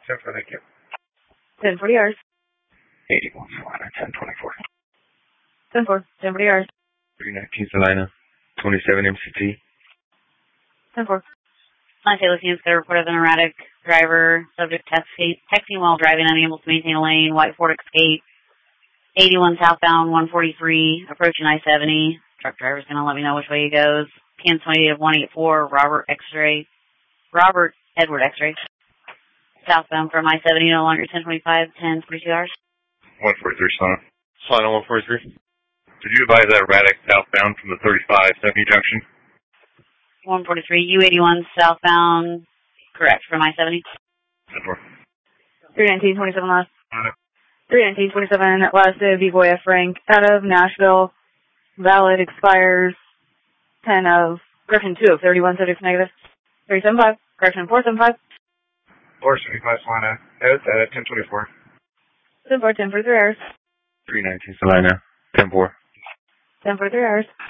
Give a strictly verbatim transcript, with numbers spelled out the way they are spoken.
ten four, thank you. ten forty hours. eighty-one Salina, ten twenty-four. ten four, ten forty hours. three nineteen Salina, twenty-seven M C T. ten four. Line Taylor Teams got a report of an erratic driver, subject texting, texting while driving, unable to maintain a lane, white Ford Escape, eighty-one southbound, one forty-three, approaching I seventy. Truck driver's going to let me know which way he goes. P N twenty of one eighty-four, Robert X-ray, Robert Edward X-ray. Southbound from I seventy, no longer ten twenty-five, ten forty-two hours. one forty-three, Salina. Salina, one forty-three. Did you advise that erratic southbound from the thirty-five seventy junction? one forty-three, U eighty-one southbound, correct, from I seventy. ten four. three nineteen, twenty-seven last. Got it. three nineteen, twenty-seven last of B-Boy F. Frank out of Nashville. Valid expires ten of, correction two of thirty-one, subject negative. three seventy-five, correction four seventy-five. four seventy-five, Salina. That was at ten twenty-four. ten four, ten forty-three hours. three nineteen Salina, ten four. ten forty-three hours.